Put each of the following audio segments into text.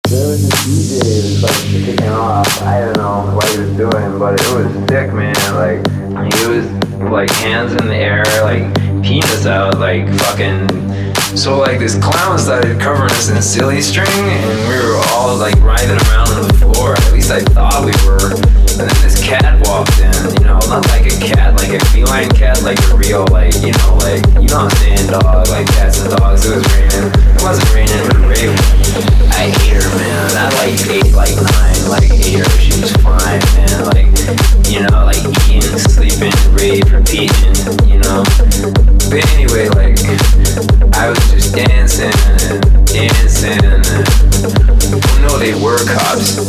There was a DJ who was like kicking off. I don't know what he was doing, but it was sick, man. Like he was like hands in the air, like penis out, like fucking. So like this clown started covering us in silly string, and we were all like writhing around on the floor. At least I thought we were. And then this cat walked in, you know, not like a cat, like a feline cat, like a real, like, you know what I'm saying, dog, like cats and dogs. It was raining. It wasn't raining, it was raving. I hate her, man. I like 8, like 9, like hate her. She was fine, man. Like, you know, like eating, sleeping, rave, repeating, you know. But anyway, like, I was just dancing and dancing. And, oh no, they were cops.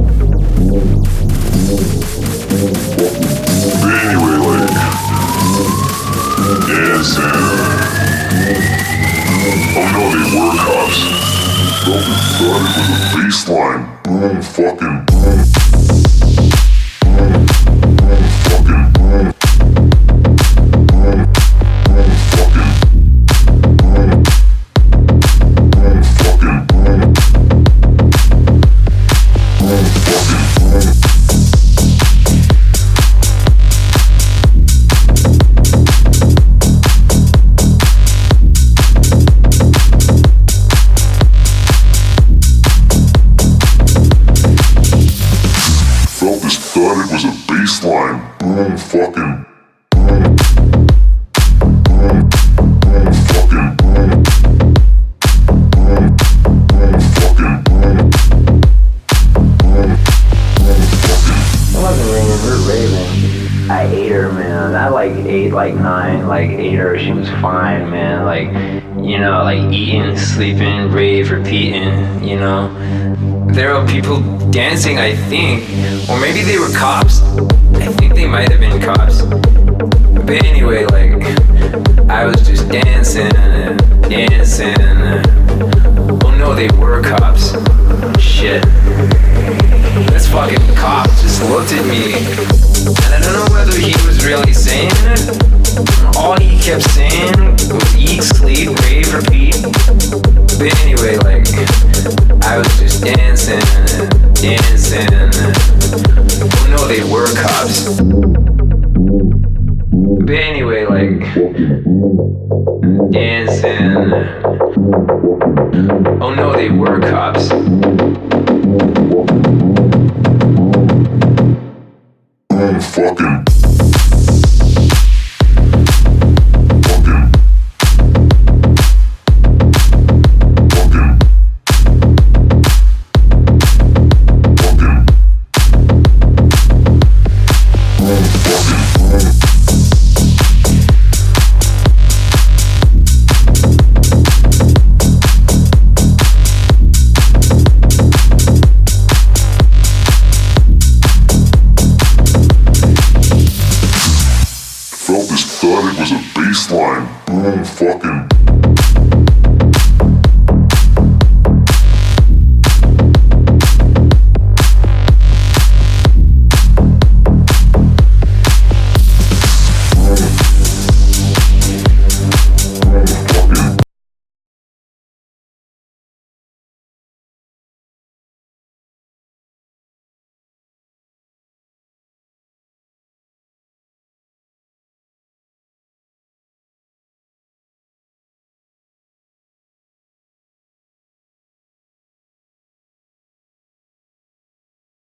Anyway, like, dancing. Oh no, they were cops. Probably thought it was a baseline. Boom, fucking boom. Boom, boom, fucking boom. Boom, boom, fucking boom. Boom, fucking boom. Boom, fucking boom. Thought it was a baseline. Boom, fucking boom. Boom, boom, fucking boom. Boom, boom, fucking boom. Boom, boom, fucking. It wasn't raining, we were raving. I ate her, man. I like 8, like 9, like ate her. She was fine, man. Like, you know, like eating, sleeping, rave, repeating, you know. There were people dancing, I think, or maybe they were cops. I think they might have been cops. But anyway, like, I was just dancing and dancing. Oh no, they were cops. Shit. This fucking cop just looked at me, and I don't know whether he was really saying it. All he kept saying was eat, sleep, rave, repeat. But anyway, like, I was just dancing and dancing. Oh no, they were cops. But anyway, like, dancing. Oh no, they were cops. Boom, fucking. Thought it was a baseline. Boom, fucking